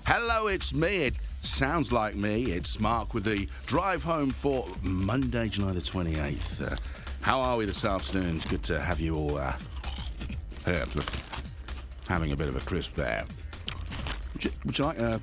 Hello, it's me. It sounds like me. It's Mark with the drive home for Monday, July the 28th. How are we this afternoon? It's good to have you all here. Look, having a bit of a crisp there. Would you like a...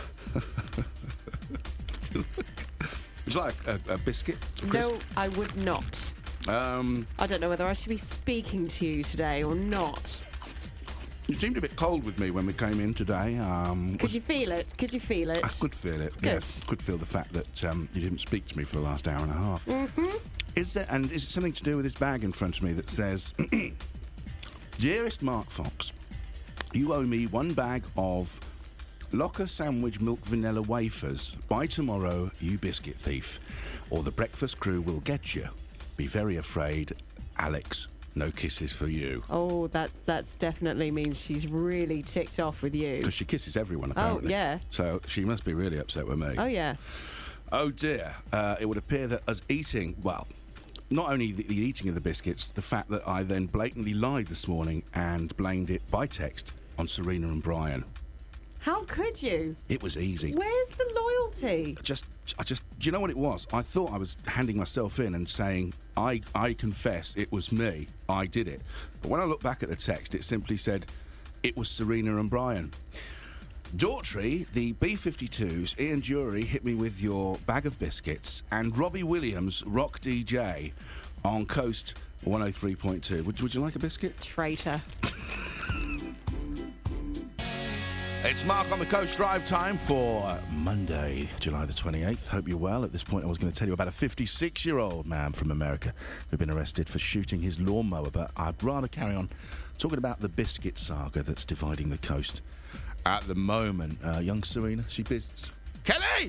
Would you like a biscuit? No, I would not. I don't know whether I should be speaking to you today or not. You seemed a bit cold with me when we came in today. Could you feel it? Could you feel it? I could feel it. Good. Yes, could feel the fact that you didn't speak to me for the last hour and a half. Mm-hmm. Is it something to do with this bag in front of me that says, "Dearest Mark Fox, you owe me one bag of Locker Sandwich Milk Vanilla Wafers. By tomorrow, you biscuit thief, or the breakfast crew will get you. Be very afraid, Alex. No kisses for you." Oh, that's definitely means she's really ticked off with you. Because she kisses everyone, apparently. Oh, yeah. So she must be really upset with me. Oh, yeah. Oh, dear. It would appear that us eating, well, not only the eating of the biscuits, the fact that I then blatantly lied this morning and blamed it by text on Serena and Brian. How could you? It was easy. Where's the loyalty? I just, do you know what it was? I thought I was handing myself in and saying, I confess it was me, I did it. But when I look back at the text, it simply said, it was Serena and Brian. Daughtry, the B-52s, Ian Jury hit me with your bag of biscuits, and Robbie Williams, Rock DJ, on Coast 103.2. Would you like a biscuit? Traitor. It's Mark on the Coast Drive time for Monday, July the 28th. Hope you're well. At this point, I was going to tell you about a 56-year-old man from America who'd been arrested for shooting his lawnmower, but I'd rather carry on talking about the biscuit saga that's dividing the coast at the moment. Young Serena, she visits Kelly!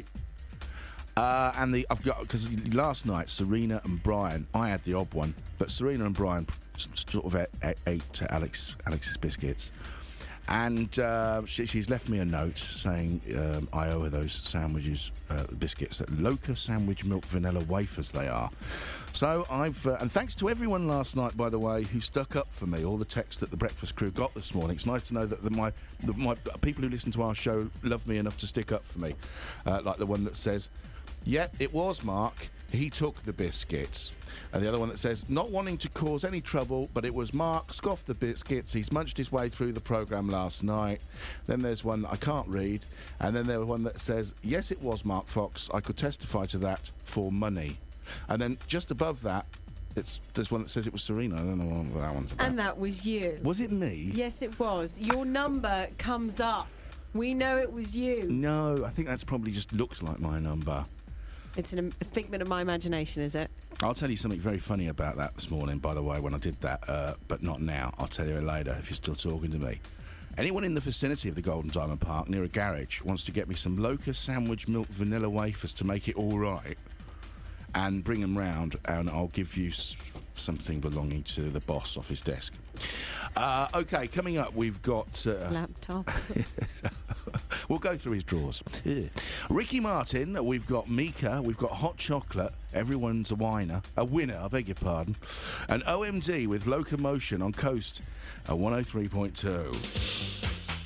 Because last night, Serena and Brian, I had the odd one, but Serena and Brian sort of ate Alex's biscuits. And she's left me a note saying I owe her those sandwiches, biscuits, that Loca Sandwich Milk Vanilla Wafers they are. So and thanks to everyone last night, by the way, who stuck up for me, all the texts that the breakfast crew got this morning. It's nice to know that my people who listen to our show love me enough to stick up for me. Like the one that says, "Yep, it was Mark. He took the biscuits." And the other one that says, "Not wanting to cause any trouble, but it was Mark, scoffed the biscuits. He's munched his way through the programme last night." Then there's one that I can't read. And then there's one that says, "Yes, it was Mark Fox. I could testify to that for money." And then just above that, there's one that says it was Serena. I don't know what that one's about. And that was you. Was it me? Yes, it was. Your number comes up. We know it was you. No, I think that's probably just looked like my number. It's a figment of my imagination, is it? I'll tell you something very funny about that this morning, by the way, when I did that, but not now. I'll tell you later if you're still talking to me. Anyone in the vicinity of the Golden Diamond Park near a garage wants to get me some Loca Sandwich Milk Vanilla Wafers to make it all right and bring them round, and I'll give you something belonging to the boss off his desk. OK, coming up, we've got... laptop. We'll go through his drawers. Ricky Martin, we've got Mika, we've got Hot Chocolate, Everyone's a winner, I beg your pardon, and OMD with Locomotion on Coast at 103.2.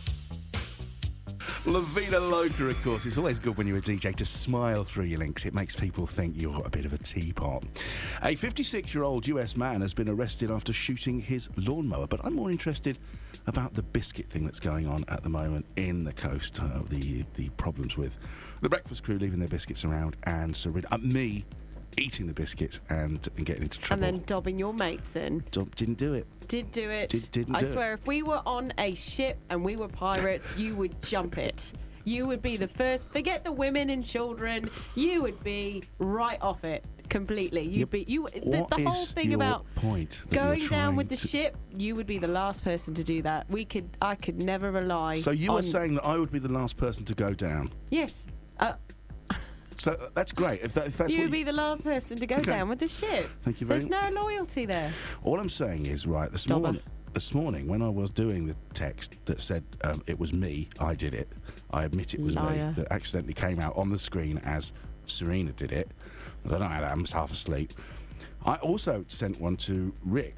La Vida Loca, of course. It's always good when you're a DJ to smile through your links. It makes people think you're a bit of a teapot. A 56-year-old US man has been arrested after shooting his lawnmower, but I'm more interested about the biscuit thing that's going on at the moment in the coast, the problems with the breakfast crew leaving their biscuits around, and me eating the biscuits and getting into trouble. And then dobbing your mates in. Didn't do it. Did do it. Didn't I do swear, if we were on a ship and we were pirates, you would jump it. You would be the first. Forget the women and children. You would be right off it completely. You'd be the whole thing about going down with the ship. You would be the last person to do that. I could never rely. So you are saying that I would be the last person to go down? Yes. So that's great. If that's you would be the last person to go down with the ship. Thank you very much. There's no loyalty there. All I'm saying is, right, this morning when I was doing the text that said it was me, I did it. I admit it was Liar. me that accidentally came out on the screen as Serena did it. I don't know how that. I was half asleep. I also sent one to Rick.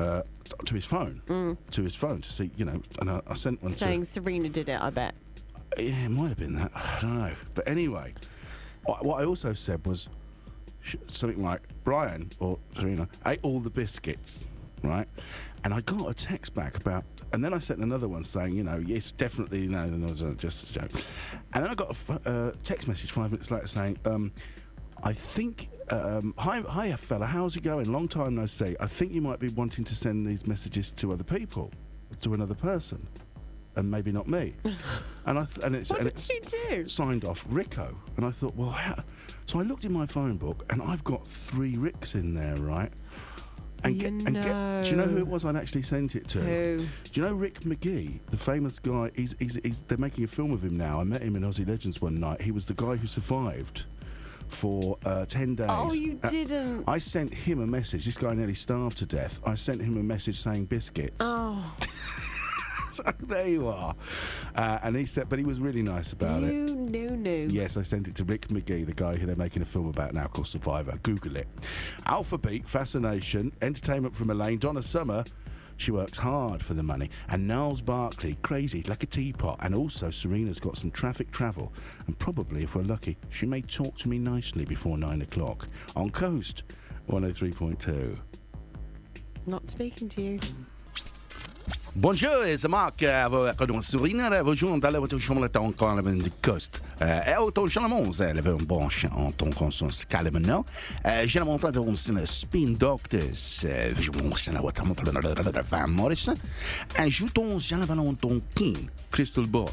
To his phone to see, and I sent one saying Serena did it, I bet. Yeah, it might have been that. I don't know. But anyway, what I also said was something like, Brian or Serena ate all the biscuits, right? And I got a text back about, and then I sent another one saying, yes, definitely, no, it was just a joke. And then I got a text message 5 minutes later saying, I think, hi fella, how's it going? Long time no see. I think you might be wanting to send these messages to other people, to another person, and maybe not me. And it's What did you do? Signed off Rico. And I thought, well, how? So I looked in my phone book, and I've got 3 Ricks in there, right? Do you know who it was I'd actually sent it to? Who? Do you know Rick McGee, the famous guy? They're making a film of him now. I met him in Aussie Legends one night. He was the guy who survived for 10 days. Oh, you didn't. I sent him a message. This guy nearly starved to death. I sent him a message saying biscuits. Oh. So there you are. And he said, but he was really nice about it. You knew. Yes, I sent it to Rick McGee, the guy who they're making a film about now called Survivor. Google it. Alpha Beat, Fascination, Entertainment from Elaine, Donna Summer, she works hard for the money, and Niles Barkley, crazy like a teapot, and also Serena's got some traffic travel, and probably, if we're lucky, she may talk to me nicely before 9 o'clock on Coast 103.2. Not speaking to you. Bonjour, c'est Marc. Con Serena, rejoint dans la voiture de ton calme de coste. Ton chalamon, elle veut un bon chant en ton conscience calme, non? J'ai monté dans une Spin Doctors. Je monte dans la voiture de Van Morrison. Et je ton chalamon ton king, Crystal Ball.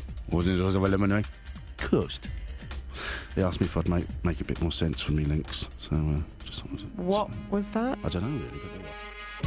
Coast. They asked me if I'd make a bit more sense for me, Links. So, just What was that? I don't know really, but they were.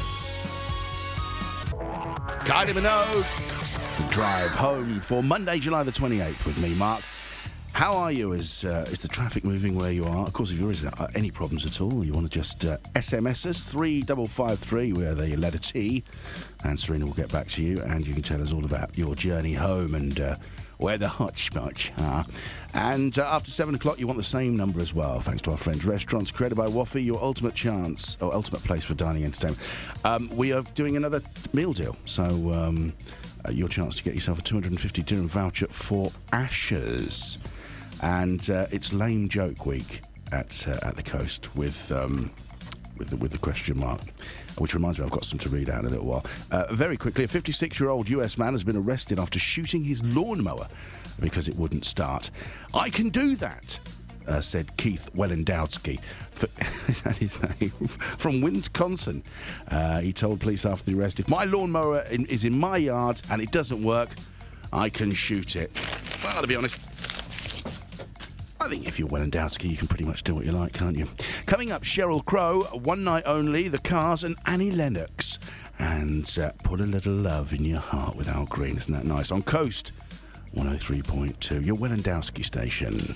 Kylie Minogue, the drive home for Monday, July the 28th with me, Mark. How are you? Is the traffic moving where you are? Of course, if there is any problems at all, you want to just SMS us, 3553, where the letter T, and Serena will get back to you, and you can tell us all about your journey home and where the hotspot are. And after 7 o'clock, you want the same number as well, thanks to our friends Restaurants, created by Waffy, your ultimate chance, or ultimate place for dining entertainment. We are doing another meal deal, so your chance to get yourself a 250 dirham voucher for Ashes. And it's Lame Joke Week at the Coast with the question mark. Which reminds me, I've got some to read out in a little while. Very quickly, a 56-year-old US man has been arrested after shooting his lawnmower because it wouldn't start. I can do that, said Keith Wellendowski. Is that his name? From Wisconsin. He told police after the arrest, if my lawnmower is in my yard and it doesn't work, I can shoot it. Well, to be honest, I think if you're Wellendowski, you can pretty much do what you like, can't you? Coming up, Sheryl Crow, One Night Only, The Cars, and Annie Lennox. And Put a Little Love in Your Heart with Al Green. Isn't that nice? On Coast 103.2, your Wellendowski station.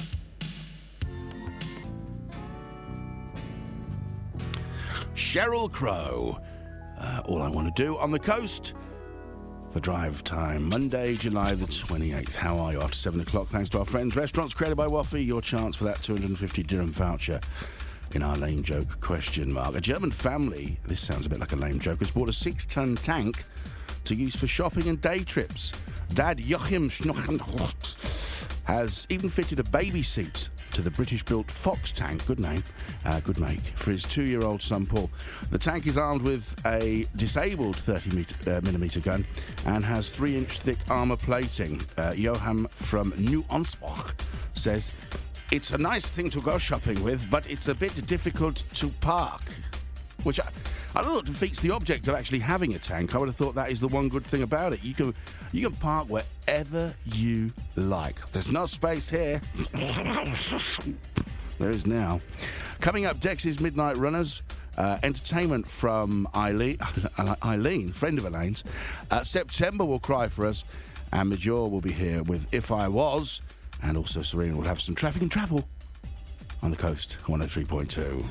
Sheryl Crow, All I Want to Do on the Coast. For drive time, Monday, July the 28th. How are you after 7 o'clock? Thanks to our friends. Restaurants created by Waffy. Your chance for that 250 dirham voucher in our lame joke question mark. A German family, this sounds a bit like a lame joke, has bought a 6-ton tank to use for shopping and day trips. Dad Joachim Schnochen has even fitted a baby seat to the British-built Fox tank, good name, good make, for his 2-year-old son Paul. The tank is armed with a disabled 30mm gun and has 3-inch thick armour plating. Johan from New Ansbach says, it's a nice thing to go shopping with, but it's a bit difficult to park. Which I thought defeats the object of actually having a tank. I would have thought that is the one good thing about it. You can park wherever you like. There's no space here. There is now. Coming up, Dex's Midnight Runners. Entertainment from Eileen, friend of Elaine's. September will cry for us. And Major will be here with If I Was. And also Serena will have some traffic and travel on the Coast 103.2.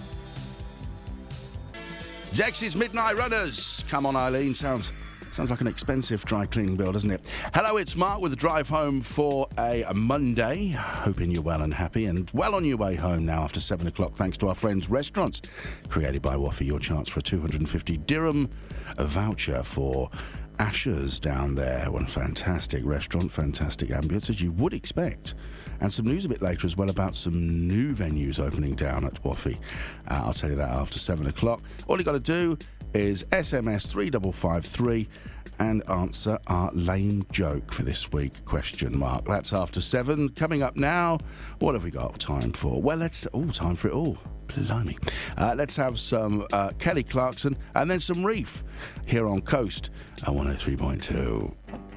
Dex's Midnight Runners. Come on, Eileen. Sounds like an expensive dry cleaning bill, doesn't it? Hello, it's Mark with the drive home for a Monday. Hoping you're well and happy and well on your way home now after 7 o'clock, thanks to our friends Restaurants, created by Waffy. Your chance for a 250 dirham voucher for Ashes down there. One fantastic restaurant, fantastic ambience, as you would expect. And some news a bit later as well about some new venues opening down at Waffy. I'll tell you that after 7 o'clock. All you got to do is SMS 3553 and answer our lame joke for this week, ? That's after 7. Coming up now, what have we got time for? Well, time for it all. Blimey. Let's have some Kelly Clarkson and then some Reef here on Coast at 103.2.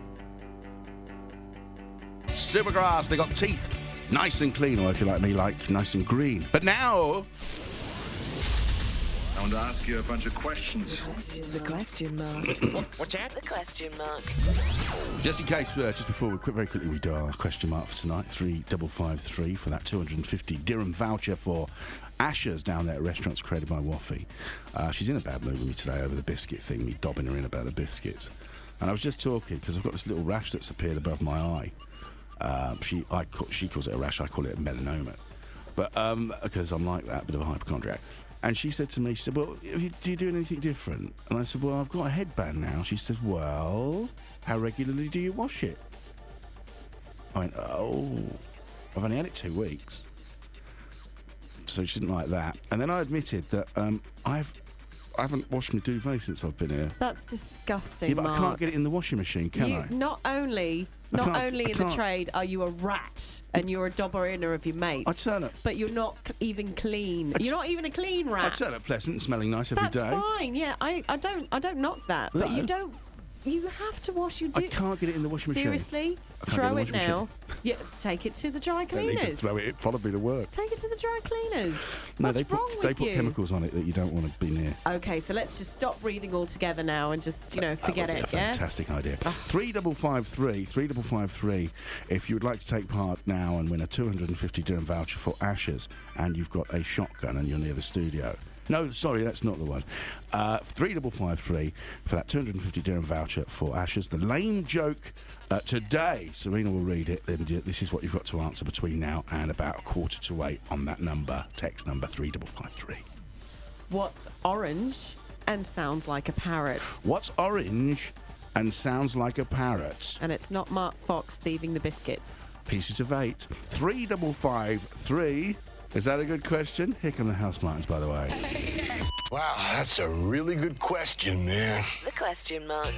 Supergrass, they got teeth. Nice and clean, or if you like me, like nice and green. But now... I want to ask you a bunch of questions. The question mark. What's that? The question mark. Just in case, just before we very quickly we do our question mark for tonight, 3553 for that 250 dirham voucher for Ashes down there at restaurants created by Waffy. She's in a bad mood with me today over the biscuit thing, me dobbing her in about the biscuits. And I was just talking, because I've got this little rash that's appeared above my eye. She calls it a rash, I call it a melanoma. But, because I'm like that, a bit of a hypochondriac. And she said to me, she said, well, do you do anything different? And I said, well, I've got a headband now. She said, well, how regularly do you wash it? I went, oh, I've only had it 2 weeks. So she didn't like that. And then I admitted that I haven't washed my duvet since I've been here. That's disgusting, Yeah, but Mark. I can't get it in the washing machine, can I? Not only in the trade are you a rat and you're a dobber-inner of your mates, I turn up. but you're not even clean. You're not even a clean rat. I turn up pleasant and smelling nice every day. That's fine. Yeah, I don't knock that, but No. you don't. You have to wash your. I can't get it in the washing machine. Seriously, I can't throw get it in the washing now. Yeah, take it to the dry Don't need to cleaners. throw it. It followed me to work. Take it to the dry cleaners. No, What's they wrong put with you? chemicals on it that you don't want to be near. Okay, so let's just stop breathing altogether now and just forget That would it. be a Yeah. fantastic idea. 3553 if you would like to take part now and win a 250 dirham voucher for Ashes, and you've got a shotgun and you're near the studio. No, sorry, that's not the one. 3553 for that 250 dirham voucher for Ashes. The lame joke today, Serena will read it, then this is what you've got to answer between now and about 7:45 on that number, text number 3553. What's orange and sounds like a parrot? What's orange and sounds like a parrot? And it's not Mark Fox thieving the biscuits. Pieces of 8. 3553. Is that a good question? Here come the House Martins, by the way. Wow, that's a really good question, man. The question mark.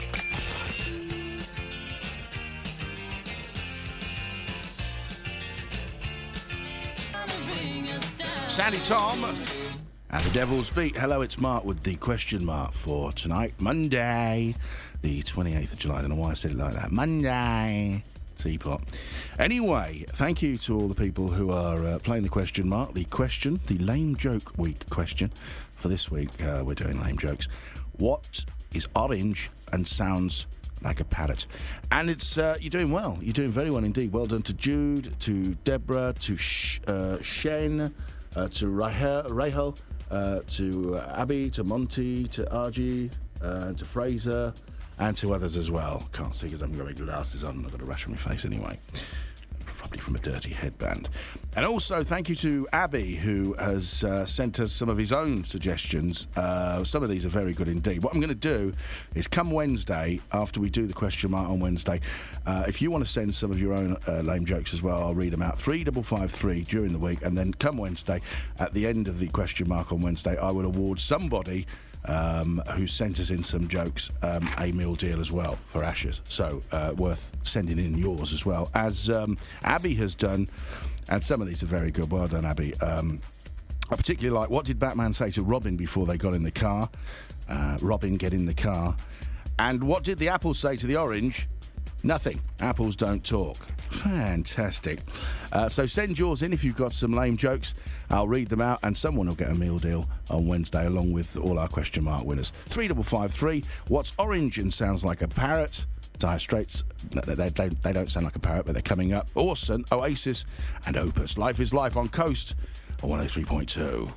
Sandy Tom and the Devil's Beat. Hello, it's Mark with the question mark for tonight, Monday, the 28th of July. I don't know why I said it like that. Monday. Teapot. Anyway, thank you to all the people who are playing the question mark. The lame joke week question for this week. We're doing lame jokes. What is orange and sounds like a parrot? And it's you're doing well. You're doing very well indeed. Well done to Jude, to Deborah, to Shane, to Rahel, to Abby, to Monty, to Argy, to Fraser, and to others as well. Can't see because I haven't got my glasses on. I've got a rash on my face anyway. Probably from a dirty headband. And also thank you to Abby, who has sent us some of his own suggestions. Some of these are very good indeed. What I'm going to do is come Wednesday, after we do the question mark on Wednesday, if you want to send some of your own lame jokes as well, I'll read them out. 3553 during the week, and then come Wednesday, at the end of the question mark on Wednesday, I will award somebody who sent us in some jokes a meal deal as well for Ashes. So worth sending in yours as well, as Abby has done. And some of these are very good. Well done, Abby. I particularly like, what did Batman say to Robin before they got in the car? Robin, get in the car. And what did the apple say to the orange? Nothing. Apples don't talk. Fantastic. So send yours in if you've got some lame jokes. I'll read them out, and someone will get a meal deal on Wednesday along with all our question mark winners. 3553. What's orange and sounds like a parrot? Dire Straits, they don't sound like a parrot, but they're coming up. Orson, Oasis, and Opus. Life is Life on Coast on 103.2.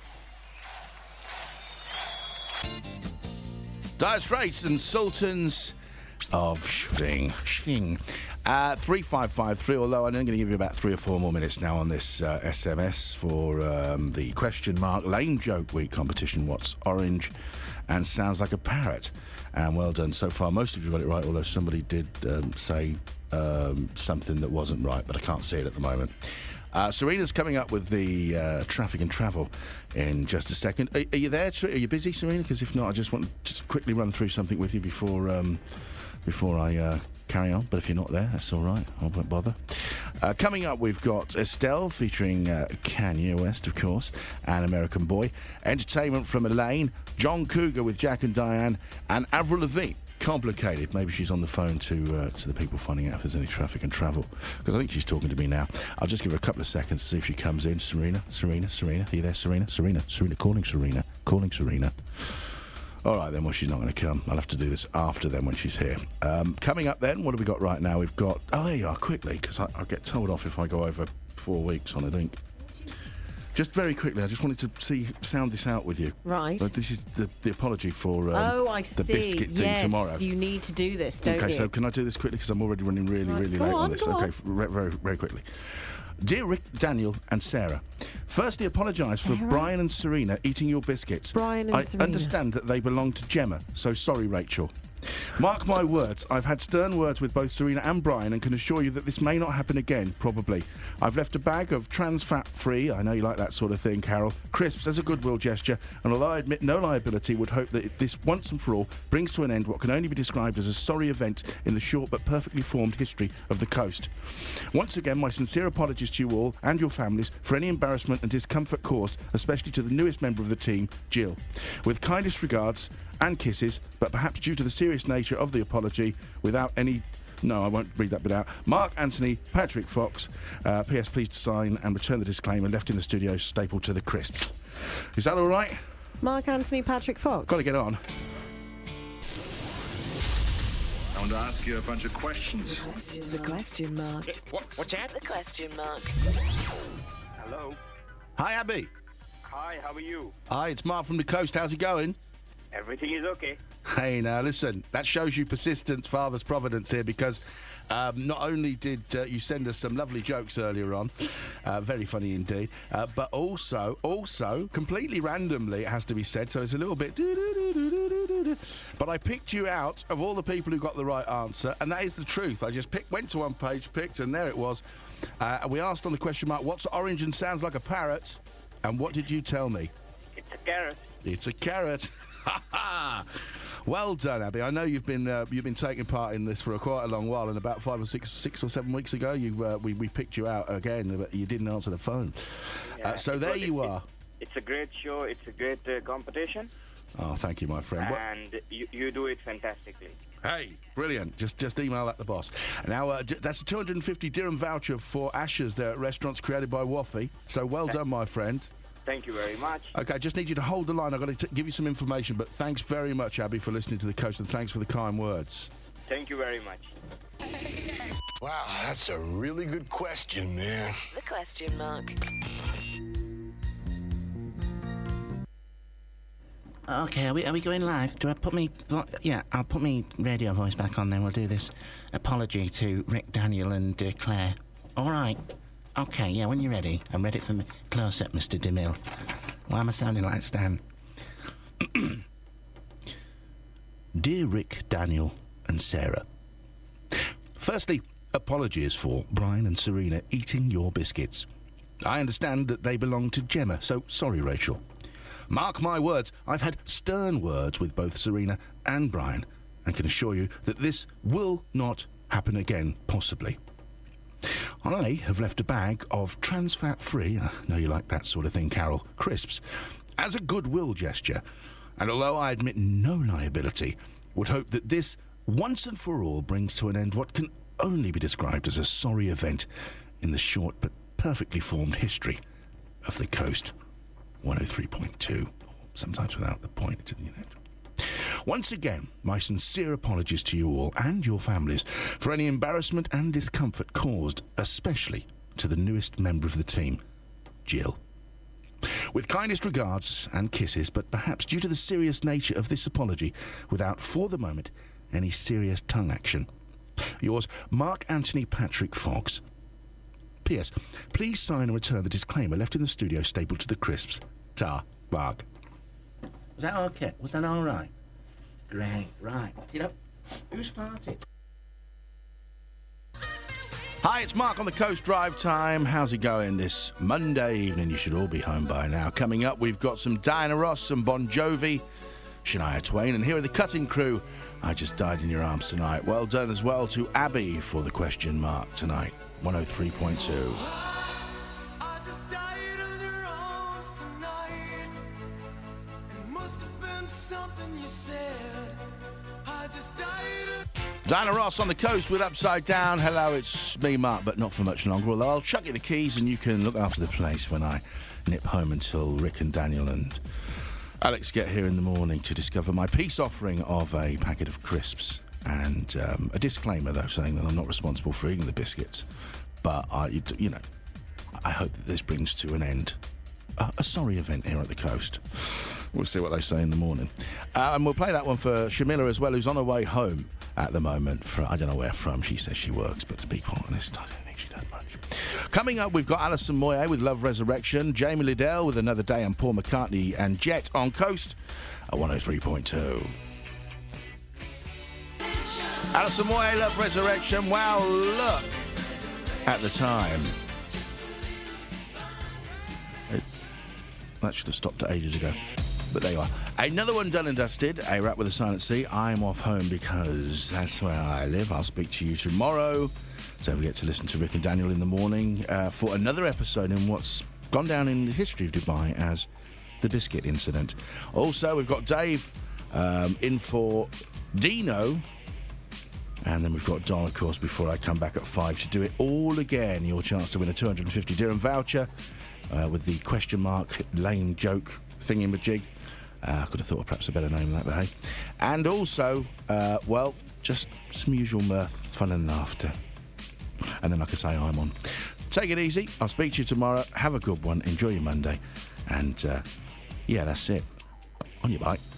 Dire Straits and Sultans of Schwing. 3553, although I'm going to give you about 3 or 4 more minutes now on this SMS for the question mark lame joke week competition. What's orange and sounds like a parrot. And well done so far. Most of you got it right, although somebody did say something that wasn't right, but I can't see it at the moment. Serena's coming up with the traffic and travel in just a second. Are you there? Are you busy, Serena? Because if not, I just want to just quickly run through something with you before I carry on. But if you're not there, that's all right. I won't bother. Coming up, we've got Estelle featuring Kanye West, of course, and American Boy. Entertainment from Elaine, John Cougar with Jack and Diane, and Avril Lavigne. Complicated. Maybe she's on the phone to the people finding out if there's any traffic and travel, because I think she's talking to me now. I'll just give her a couple of seconds to see if she comes in. Serena, are you there, Serena? Serena, calling Serena. All right, then, well, she's not going to come. I'll have to do this after then when she's here. Coming up then, what have we got right now? We've got... Oh, there you are, quickly, because I'll get told off if I go over 4 weeks on a link. Just very quickly, I just wanted to sound this out with you. Right. But this is the apology for I the see. biscuit thing tomorrow. Yes, you need to do this, don't you? Okay, so can I do this quickly? Because I'm already running really late on this. Okay, very, very quickly. Dear Rick, Daniel and Sarah, firstly apologise for Brian and Serena eating your biscuits. Brian and Serena. I understand that they belong to Gemma, so sorry, Rachel. Mark my words, I've had stern words with both Serena and Brian and can assure you that this may not happen again, probably. I've left a bag of trans fat-free, I know you like that sort of thing, Carol, crisps as a goodwill gesture, and although I admit no liability, would hope that this once and for all brings to an end what can only be described as a sorry event in the short but perfectly formed history of the coast. Once again, my sincere apologies to you all and your families for any embarrassment and discomfort caused, especially to the newest member of the team, Jill. With kindest regards and kisses, but perhaps due to the serious nature of the apology, without any... No, I won't read that bit out. Mark Anthony, Patrick Fox. P.S. Please to sign and return the disclaimer left in the studio stapled to the crisps. Is that all right? Mark Anthony, Patrick Fox. Got to get on. I want to ask you a bunch of questions. The question mark. What's that? The question mark. Hello. Hi, Abby. Hi, how are you? Hi, it's Mark from the coast. How's it going? Everything is okay. Hey, now, listen, that shows you persistence, Father's Providence here, because not only did you send us some lovely jokes earlier on, very funny indeed, but also, completely randomly, it has to be said, so it's a little bit... But I picked you out of all the people who got the right answer, and that is the truth. I just went to one page, picked, and there it was. We asked on the question mark, what's orange and sounds like a parrot? And what did you tell me? It's a carrot. It's a carrot. Well done, Abby. I know you've been taking part in this for quite a long while, and about 5 or 6 or 7 weeks ago, we picked you out again, but you didn't answer the phone. Yeah, so there you are. It's a great show. It's a great competition. Oh, thank you, my friend. And you do it fantastically. Hey, brilliant. Just email that the boss. Now, that's a 250 dirham voucher for Ashes there at Restaurants Created by Wafi. So well done, my friend. Thank you very much. Okay, I just need you to hold the line. I've got to give you some information, but thanks very much, Abby, for listening to the coast, and thanks for the kind words. Thank you very much. Wow, that's a really good question, man. The question mark. Okay, are we going live? Do I put me... Yeah, I'll put me radio voice back on, then we'll do this apology to Rick, Daniel and Claire. All right. Okay, yeah, when you're ready. I'm ready for close-up, Mr. DeMille. Why am I sounding like Stan? Dear Rick, Daniel and Sarah. Firstly, apologies for Brian and Serena eating your biscuits. I understand that they belong to Gemma, so sorry, Rachel. Mark my words, I've had stern words with both Serena and Brian, and can assure you that this will not happen again, possibly. I have left a bag of trans fat-free, I know you like that sort of thing, Carol, crisps, as a goodwill gesture, and although I admit no liability, would hope that this, once and for all, brings to an end what can only be described as a sorry event in the short but perfectly formed history of the coast. 103.2, sometimes without the point, you know. Once again, my sincere apologies to you all and your families for any embarrassment and discomfort caused, especially to the newest member of the team, Jill. With kindest regards and kisses, but perhaps due to the serious nature of this apology, without, for the moment, any serious tongue action. Yours, Mark Anthony Patrick Fox. P.S. Please sign and return the disclaimer left in the studio stapled to the crisps. Ta, Mark. Was that okay? Was that all right? Great. Right. You know, who's farted? Hi, it's Mark on the Coast Drive Time. How's it going this Monday evening? You should all be home by now. Coming up, we've got some Diana Ross, some Bon Jovi, Shania Twain, and here are the Cutting Crew. I Just Died in Your Arms Tonight. Well done as well to Abby for the question mark tonight. 103.2. Diana Ross on the Coast with Upside Down. Hello, it's me, Mark, but not for much longer. Although I'll chuck you the keys and you can look after the place when I nip home until Rick and Daniel and Alex get here in the morning to discover my peace offering of a packet of crisps. And a disclaimer, though, saying that I'm not responsible for eating the biscuits. But, I hope that this brings to an end a sorry event here at the Coast. We'll see what they say in the morning. And we'll play that one for Shamila as well, who's on her way home at the moment. I don't know where from. She says she works, but to be quite honest, I don't think she does much. Coming up, we've got Alison Moyet with Love Resurrection, Jamie Liddell with Another Day, and Paul McCartney and Jet on Coast at 103.2. Alison Moyet, Love Resurrection. Wow, look at the time. That should have stopped it ages ago. But there you are. Another one done and dusted. A Rap with a Silent C. I'm off home because that's where I live. I'll speak to you tomorrow. Don't forget to listen to Rick and Daniel in the morning for another episode in what's gone down in the history of Dubai as the biscuit incident. Also, we've got Dave in for Dino. And then we've got Don, of course, before I come back at 5 to do it all again. Your chance to win a 250 dirham voucher with the question mark lame joke thingy-majig. I could have thought of perhaps a better name than that, but hey. And also, just some usual mirth, fun and laughter. And then, like I say, I'm on. Take it easy. I'll speak to you tomorrow. Have a good one. Enjoy your Monday. And, that's it. On your bike.